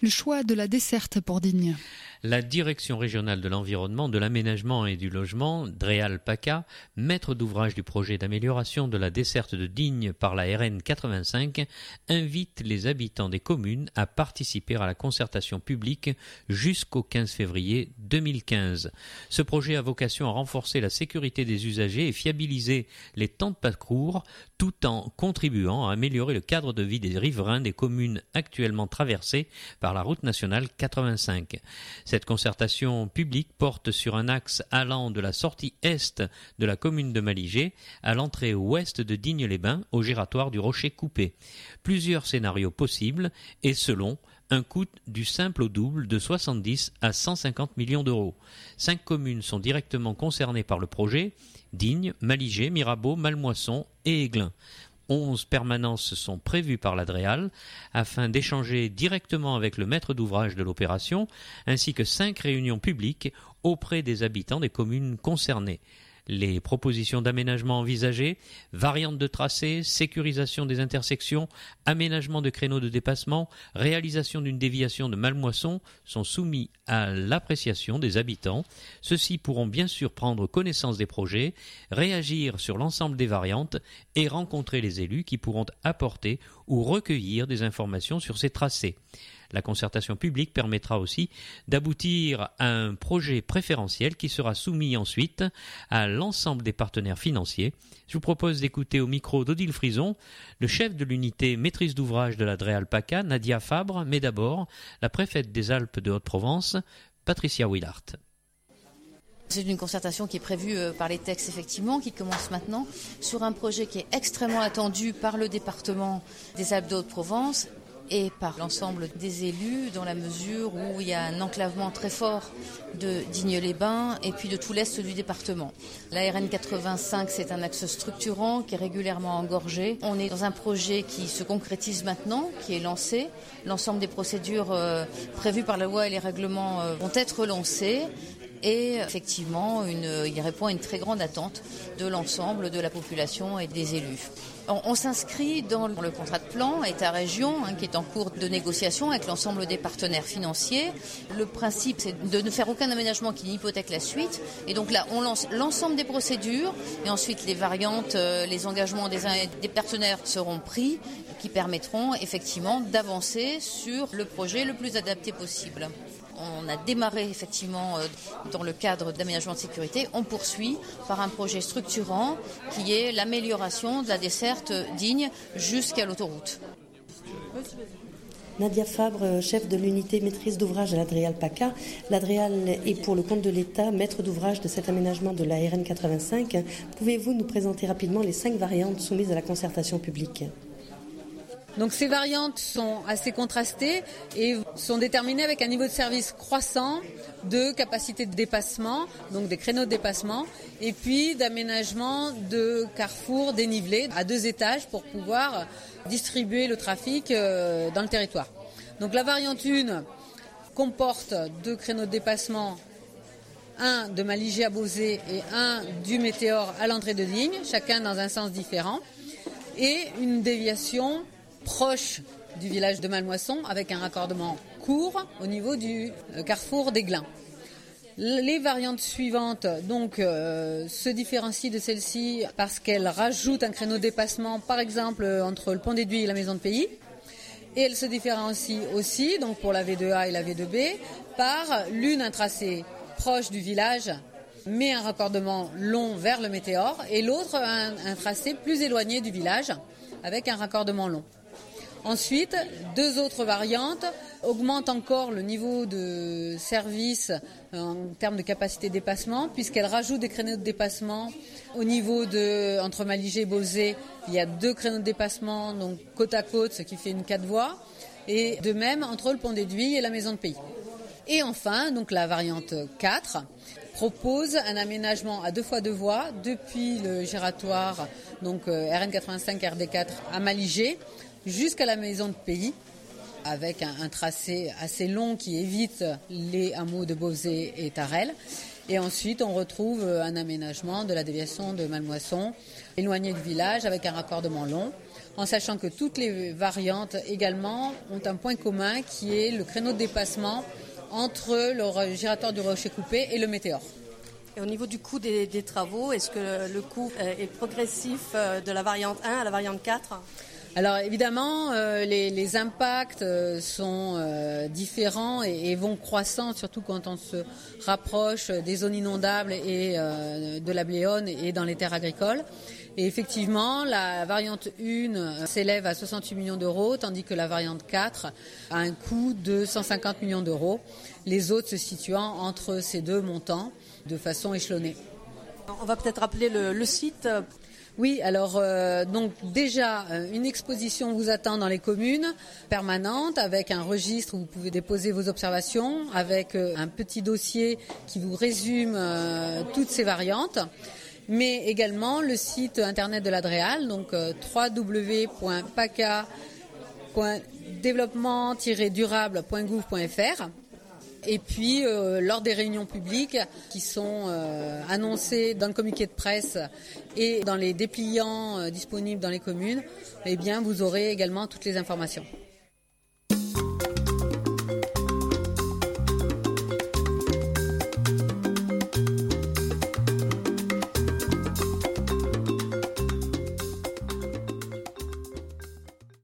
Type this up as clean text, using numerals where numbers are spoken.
le choix de la desserte pour Digne. La Direction régionale de l'environnement, de l'aménagement et du logement, DREAL-PACA, maître d'ouvrage du projet d'amélioration de la desserte de Digne par la RN 85, invite les habitants des communes à participer à la concertation publique jusqu'au 15 février 2015. Ce projet a vocation à renforcer la sécurité des usagers et fiabiliser les temps de parcours tout en contribuant à améliorer le cadre de vie des riverains des communes actuellement traversées par la route nationale 85. Cette concertation publique porte sur un axe allant de la sortie est de la commune de Malijai à l'entrée ouest de Digne-les-Bains au gératoire du Rocher Coupé. Plusieurs scénarios possibles et selon un coût du simple au double de 70 à 150 millions d'euros. 5 communes sont directement concernées par le projet: Digne, Malijai, Mirabeau, Malmoisson et Aiglun. 11 permanences sont prévues par la DREAL afin d'échanger directement avec le maître d'ouvrage de l'opération, ainsi que 5 réunions publiques auprès des habitants des communes concernées. Les propositions d'aménagement envisagées, variantes de tracé, sécurisation des intersections, aménagement de créneaux de dépassement, réalisation d'une déviation de Malmoisson sont soumis à l'appréciation des habitants. Ceux-ci pourront bien sûr prendre connaissance des projets, réagir sur l'ensemble des variantes et rencontrer les élus qui pourront apporter ou recueillir des informations sur ces tracés. La concertation publique permettra aussi d'aboutir à un projet préférentiel qui sera soumis ensuite à l'ensemble des partenaires financiers. Je vous propose d'écouter au micro d'Odile Frison le chef de l'unité maîtrise d'ouvrage de la DREAL-PACA, Nadia Fabre, mais d'abord la préfète des Alpes de Haute-Provence, Patricia Willart. C'est une concertation qui est prévue par les textes, effectivement, qui commence maintenant, sur un projet qui est extrêmement attendu par le département des Alpes de Haute-Provence et par l'ensemble des élus, dans la mesure où il y a un enclavement très fort de Digne-les-Bains et puis de tout l'est du département. La RN 85, c'est un axe structurant qui est régulièrement engorgé. On est dans un projet qui se concrétise maintenant, qui est lancé. L'ensemble des procédures prévues par la loi et les règlements vont être lancées. Et effectivement, il répond à une très grande attente de l'ensemble de la population et des élus. On s'inscrit dans le contrat de plan État-région qui est en cours de négociation avec l'ensemble des partenaires financiers. Le principe, c'est de ne faire aucun aménagement qui n'hypothèque la suite. Et donc là, on lance l'ensemble des procédures et ensuite les variantes, les engagements des uns et des partenaires seront pris qui permettront effectivement d'avancer sur le projet le plus adapté possible. On a démarré effectivement dans le cadre d'aménagement de sécurité. On poursuit par un projet structurant qui est l'amélioration de la desserte Digne jusqu'à l'autoroute. Nadia Fabre, chef de l'unité maîtrise d'ouvrage à la DREAL-PACA. La DREAL est pour le compte de l'État maître d'ouvrage de cet aménagement de la RN 85. Pouvez-vous nous présenter rapidement les 5 variantes soumises à la concertation publique ? Donc ces variantes sont assez contrastées et sont déterminées avec un niveau de service croissant, de capacité de dépassement, donc des créneaux de dépassement, et puis d'aménagement de carrefours dénivelés à 2 étages pour pouvoir distribuer le trafic dans le territoire. Donc la variante 1 comporte 2 créneaux de dépassement, un de Malijai à Bauzé et un du Météore à l'entrée de Digne, chacun dans un sens différent, et une déviation proche du village de Malmoisson avec un raccordement court au niveau du carrefour d'Aiglun. Les variantes suivantes donc se différencient de celle-ci parce qu'elles rajoutent un créneau de dépassement, par exemple entre le pont d'Aiguille et la maison de pays. Et elles se différencient aussi, donc pour la V2A et la V2B, par l'une un tracé proche du village mais un raccordement long vers le Météore et l'autre un tracé plus éloigné du village avec un raccordement long. Ensuite, 2 autres variantes augmentent encore le niveau de service en termes de capacité de dépassement, puisqu'elles rajoutent des créneaux de dépassement au niveau de entre Malijai et Bauzé. Il y a 2 créneaux de dépassement, donc côte à côte, ce qui fait une 4 voies, et de même entre le pont d'Aiguille et la maison de pays. Et enfin, donc la variante 4 propose un aménagement à 2 fois 2 voies depuis le gératoire, donc RN 85 RD4 à Malijai, jusqu'à la maison de pays, avec un tracé assez long qui évite les hameaux de Bauzé et Tarel. Et ensuite, on retrouve un aménagement de la déviation de Malmoisson, éloigné du village, avec un raccordement long. en sachant que toutes les variantes également ont un point commun qui est le créneau de dépassement entre le giratoire du Rocher Coupé et le Météore. Et au niveau du coût des travaux, est-ce que le coût est progressif de la variante 1 à la variante 4 ? Alors évidemment, les impacts sont différents et vont croissant, surtout quand on se rapproche des zones inondables et de la Bléone et dans les terres agricoles. Et effectivement, la variante 1 s'élève à 68 millions d'euros, tandis que la variante 4 a un coût de 150 millions d'euros, les autres se situant entre ces deux montants de façon échelonnée. On va peut-être rappeler le site. Oui, alors donc déjà une exposition vous attend dans les communes permanente avec un registre où vous pouvez déposer vos observations, avec un petit dossier qui vous résume toutes ces variantes, mais également le site internet de l'Adréal, donc www.paca.développement-durable.gouv.fr. Et puis, lors des réunions publiques qui sont annoncées dans le communiqué de presse et dans les dépliants disponibles dans les communes, eh bien, vous aurez également toutes les informations.